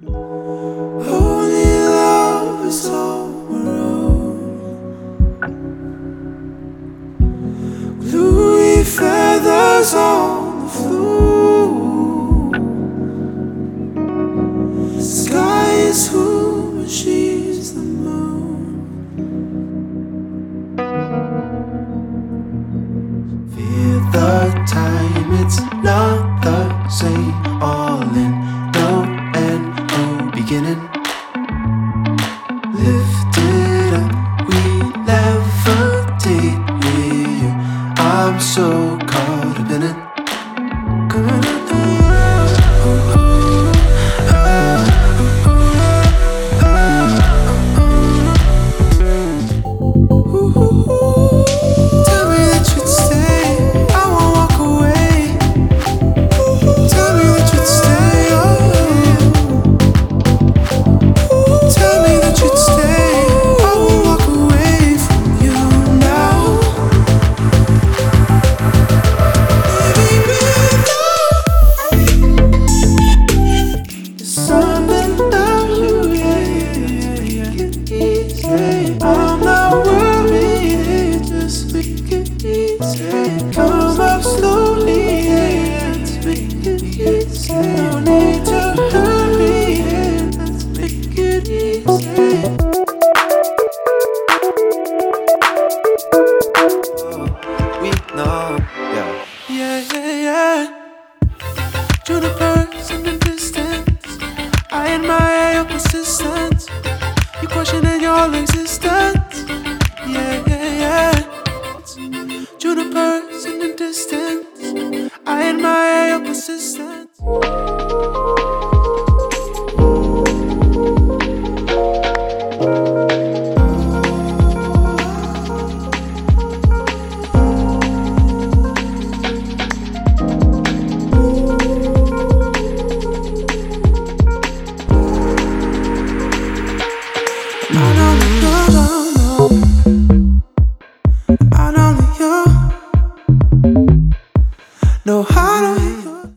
Only love is all we're owed. Louis feathers on the floor. The sky is who and she's the moon. Feel the time, it's not the same. All in, no end, no beginning. Lift it up, we levitate with you. I'm so caught up in it. Tell me that you'd stay, I won't walk away. Tell me that you'd stay, tell me that you'd stay, I won't walk away from you now. There's something about you, yeah. I'm not worried, just make it easy. Come up slowly, yeah. Let's make it easy. No need to hurry, yeah. Let's make it easy. We know, yeah. Junipers in the distance, I admire your persistence. You questioning your existence.